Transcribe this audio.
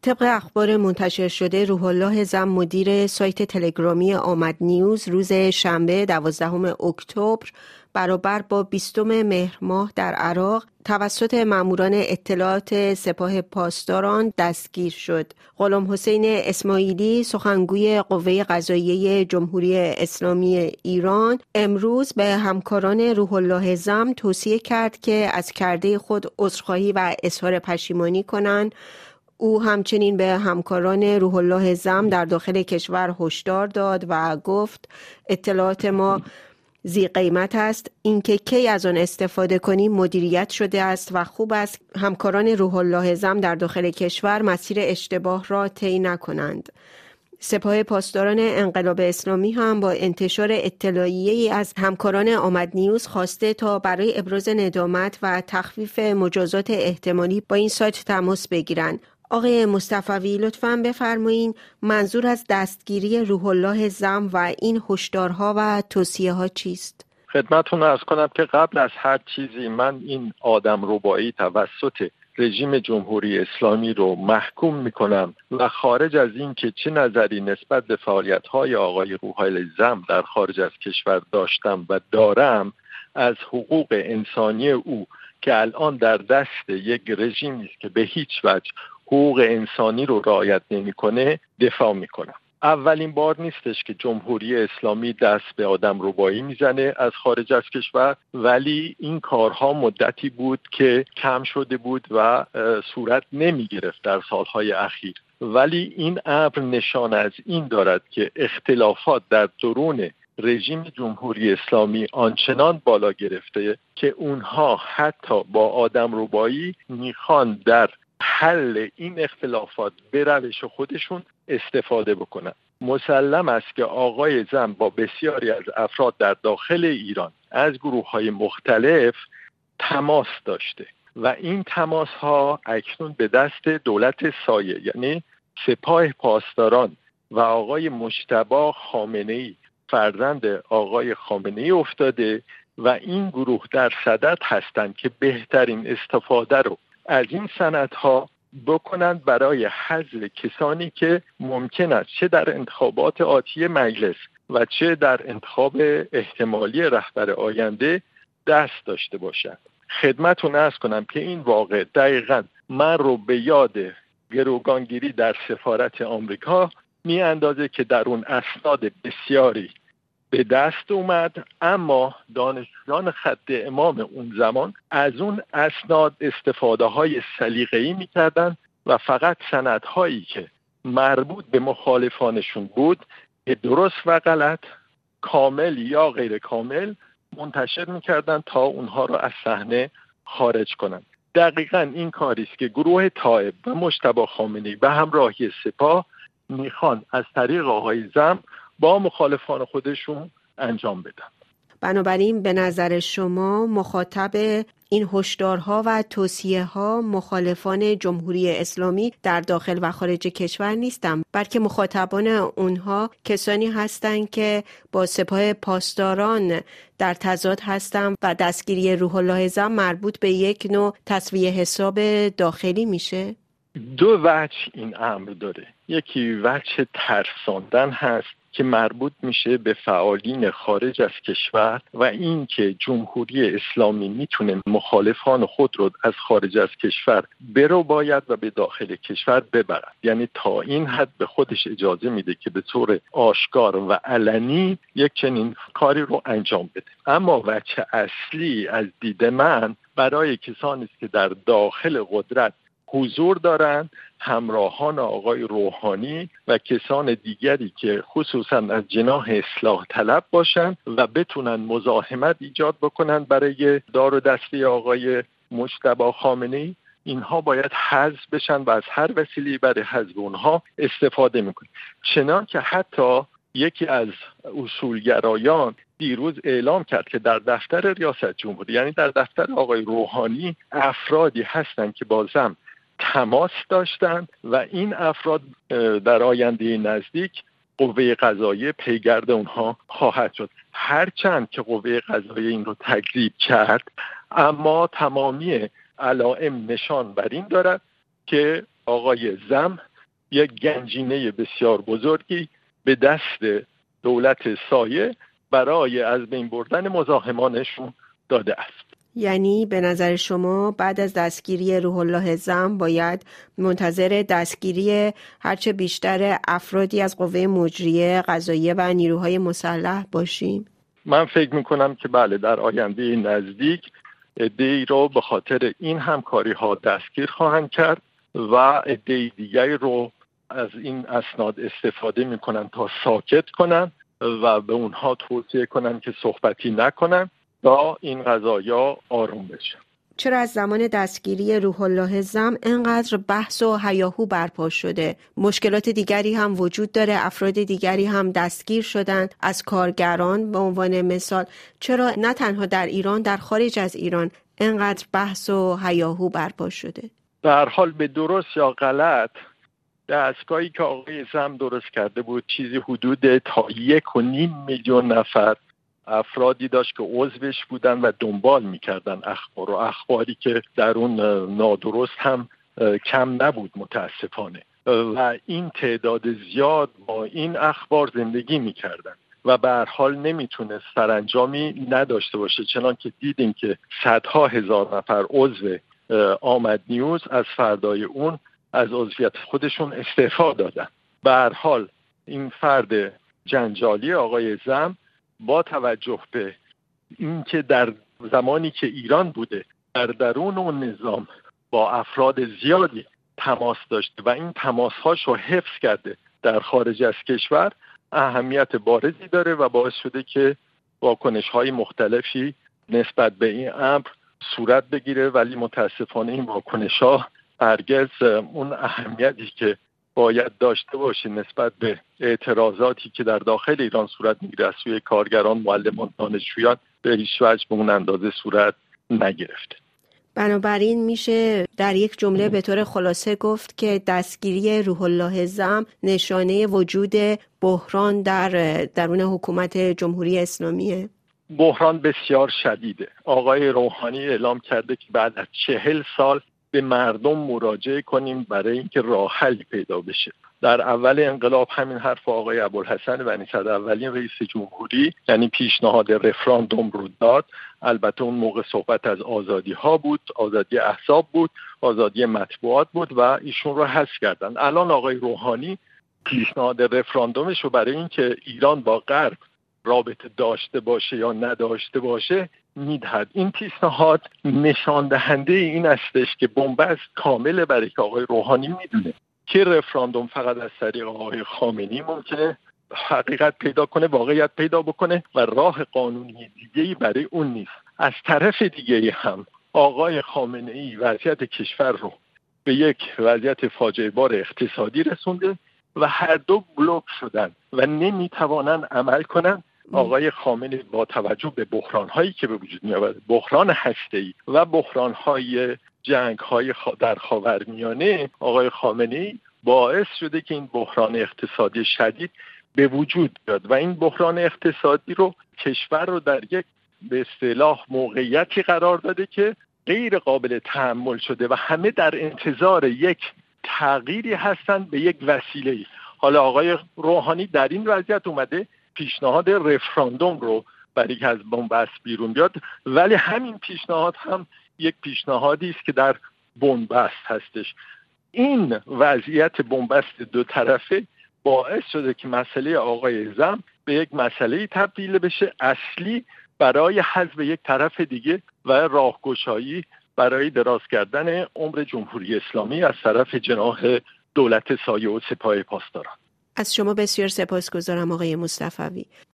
طبق اخبار منتشر شده، روح الله زم مدیر سایت تلگرامی آمد نیوز روز شنبه 12 اکتبر برابر با 20 مهر ماه در عراق توسط ماموران اطلاعات سپاه پاسداران دستگیر شد. غلام حسین اسماعیلی، سخنگوی قوه قضاییه جمهوری اسلامی ایران، امروز به همکاران روح الله زم توصیه کرد که از کرده خود عذرخواهی و اظهار پشیمانی کنند. او همچنین به همکاران روح الله زم در داخل کشور هشدار داد و گفت اطلاعات ما ذی قیمت است، اینکه کی از آن استفاده کنیم مدیریت شده است و خوب است همکاران روح الله زم در داخل کشور مسیر اشتباه را طی نکنند. سپاه پاسداران انقلاب اسلامی هم با انتشار اطلاعیه‌ای از همکاران آمد نیوز خواسته تا برای ابراز ندامت و تخفیف مجازات احتمالی با این سایت تماس بگیرند. آقای مصطفوی، لطفاً بفرمایید منظور از دستگیری روح الله زم و این هشدارها و توصیه‌ها چیست؟ خدمتتون عرض کنم که قبل از هر چیزی من این آدمربایی توسط رژیم جمهوری اسلامی رو محکوم میکنم و خارج از این که چه نظری نسبت به فعالیت‌های آقای روح الله زم در خارج از کشور داشتم و دارم، از حقوق انسانی او که الان در دست یک رژیمی است که به هیچ وجه حقوق انسانی رو رعایت نمی‌کنه دفاع میکنم. اولین بار نیستش که جمهوری اسلامی دست به آدمربایی میزنه از خارج از کشور، ولی این کارها مدتی بود که کم شده بود و صورت نمیگرفت در سالهای اخیر. ولی این امر نشان از این دارد که اختلافات در درون رژیم جمهوری اسلامی آنچنان بالا گرفته که اونها حتی با آدمربایی میخوان در حل این اختلافات به روش خودشون استفاده بکنن. مسلم است که آقای زم با بسیاری از افراد در داخل ایران از گروه‌های مختلف تماس داشته و این تماس‌ها اکنون به دست دولت سایه، یعنی سپاه پاسداران و آقای مجتبی خامنه‌ای فرزند آقای خامنه‌ای افتاده و این گروه در صدد هستند که بهترین استفاده رو از این سندها بکنند برای حذف کسانی که ممکن است چه در انتخابات آتی مجلس و چه در انتخاب احتمالی رهبر آینده دست داشته باشند. خدمتتون عرض کنم که این واقع دقیقاً من رو به یاد گروگانگیری در سفارت آمریکا می اندازه که در اون اسناد بسیاری به دست اومد، اما دانشجویان خط امام اون زمان از اون اسناد استفاده های سلیقه‌ای می‌کردن و فقط سندهایی که مربوط به مخالفانشون بود که درست و غلط، کامل یا غیر کامل منتشر می‌کردن تا اونها رو از صحنه خارج کنن. دقیقاً این کاری است که گروه طائب و مجتبی خامنه‌ای به همراهی سپاه میخوان از طریق آقای زم با مخالفان خودشون انجام بدن. بنابراین به نظر شما مخاطب این هشدارها و توصیه‌ها مخالفان جمهوری اسلامی در داخل و خارج کشور نیستند، بلکه مخاطبان اونها کسانی هستند که با سپاه پاسداران در تضاد هستند و دستگیری روح الله زم مربوط به یک نوع تسویه حساب داخلی میشه؟ دو وجه این امر داره. یکی وجه ترساندن هست که مربوط میشه به فعالین خارج از کشور و این که جمهوری اسلامی میتونه مخالفان خود رو از خارج از کشور برو باید و به داخل کشور ببرد، یعنی تا این حد به خودش اجازه میده که به طور آشکار و علنی یک چنین کاری رو انجام بده. اما وجه اصلی از دید من برای کسانی است که در داخل قدرت حضور دارند، همراهان آقای روحانی و کسان دیگری که خصوصا از جناح اصلاح طلب باشند و بتونن مزاحمت ایجاد بکنن برای دار و دسته آقای مجتبی خامنه‌ای، اینها باید حذف بشن و از هر وسیله‌ای برای حذف اونها استفاده میکنن. چنانکه حتی یکی از اصولگرایان دیروز اعلام کرد که در دفتر ریاست جمهوری، یعنی در دفتر آقای روحانی، افرادی هستند که با زم تماس داشتند و این افراد در آینده نزدیک قوه قضاییه پیگرد اونها خواهد شد. هرچند که قوه قضاییه این رو تکذیب کرد، اما تمامی علائم نشان بر این دارد که آقای زم یک گنجینه بسیار بزرگی به دست دولت سایه برای از بین بردن مزاحمانشون داده است. یعنی به نظر شما بعد از دستگیری روح الله زم باید منتظر دستگیری هرچه بیشتر افرادی از قوه مجریه، قضاییه و نیروهای مسلح باشیم؟ من فکر میکنم که بله، در آینده نزدیک عده‌ای رو به خاطر این همکاری ها دستگیر خواهند کرد و عده دیگری رو از این اسناد استفاده میکنن تا ساکت کنن و به اونها توصیه کنن که صحبتی نکنن تا این قضایا آروم بشه. چرا از زمان دستگیری روح الله زم انقدر بحث و هیاهو برپا شده؟ مشکلات دیگری هم وجود داره، افراد دیگری هم دستگیر شدن از کارگران به عنوان مثال. چرا نه تنها در ایران، در خارج از ایران انقدر بحث و هیاهو برپا شده؟ به هر حال به درست یا غلط، دستگاهی که آقای زم درست کرده بود چیزی حدود تا 1.5 میلیون نفر افرادی داشت که عضوش بودن و دنبال میکردن اخبار، و اخباری که در اون نادرست هم کم نبود متاسفانه، و این تعداد زیاد با این اخبار زندگی میکردن و به هر حال نمیتونه سرانجامی نداشته باشه، چنان که دیدیم که صدها هزار نفر عضو آمد نیوز از فردای اون از عضویت خودشون استعفا دادن. به هر حال این فرد جنجالی آقای زم با توجه به اینکه در زمانی که ایران بوده در درون اون نظام با افراد زیادی تماس داشته و این تماس‌هاش رو حفظ کرده در خارج از کشور، اهمیت بارزی داره و باعث شده که واکنش‌های مختلفی نسبت به این امر صورت بگیره، ولی متاسفانه این واکنش‌ها هرگز اون اهمیتی که باید داشته باشه نسبت به اعتراضاتی که در داخل ایران صورت میگیره از سوی کارگران، معلمان، دانشجویان به هیچ وجه به اون اندازه صورت نگرفته. بنابراین میشه در یک جمله به طور خلاصه گفت که دستگیری روح الله زم نشانه وجود بحران در درون حکومت جمهوری اسلامیه. بحران بسیار شدیده. آقای روحانی اعلام کرده که بعد از 40 سال به مردم مراجعه کنیم برای اینکه راه حلی پیدا بشه. در اول انقلاب همین حرف آقای ابوالحسن بنی صدر اولین رئیس جمهوری یعنی پیشنهاد رفراندوم رو داد. البته اون موقع صحبت از آزادی ها بود، آزادی احزاب بود، آزادی مطبوعات بود و ایشون رو حذف کردن. الان آقای روحانی پیشنهاد رفراندومش رو برای اینکه ایران با غرب رابطه داشته باشه یا نداشته باشه میدهد. این پیشنهاد نشان دهنده این استش که بنبست کامله، برای که آقای روحانی میدونه که رفراندوم فقط از طریق آقای خامنه‌ای ممکنه حقیقت پیدا کنه، واقعیت پیدا بکنه و راه قانونی دیگه‌ای برای اون نیست. از طرف دیگه‌ای هم آقای خامنه‌ای وضعیت کشور رو به یک وضعیت فاجعه بار اقتصادی رسونده و هر دو بلوک شدن و نمیتوانن عمل کنن. آقای خامنه‌ای با توجه به بحران‌هایی که به وجود می‌آورد، بحران هسته‌ای و بحران‌های جنگ‌های در خاورمیانه، آقای خامنه‌ای باعث شده که این بحران اقتصادی شدید به وجود بیاد و این بحران اقتصادی رو کشور رو در یک به اصطلاح موقعیتی قرار داده که غیر قابل تحمل شده و همه در انتظار یک تغییری هستند به یک وسیله‌ای. حالا آقای روحانی در این وضعیت اومده پیشنهاد رفراندوم رو برای که از بنبست بیرون بیاد، ولی همین پیشنهاد هم یک پیشنهادی است که در بنبست هستش. این وضعیت بنبست دو طرفه باعث شده که مسئله آقای زم به یک مسئله تبدیل بشه اصلی برای حذف یک طرف دیگه و راهگشایی برای دراز کردن عمر جمهوری اسلامی از طرف جناح دولت سایه و سپاه پاسداران. از شما بسیار سپاسگزارم آقای مصطفوی.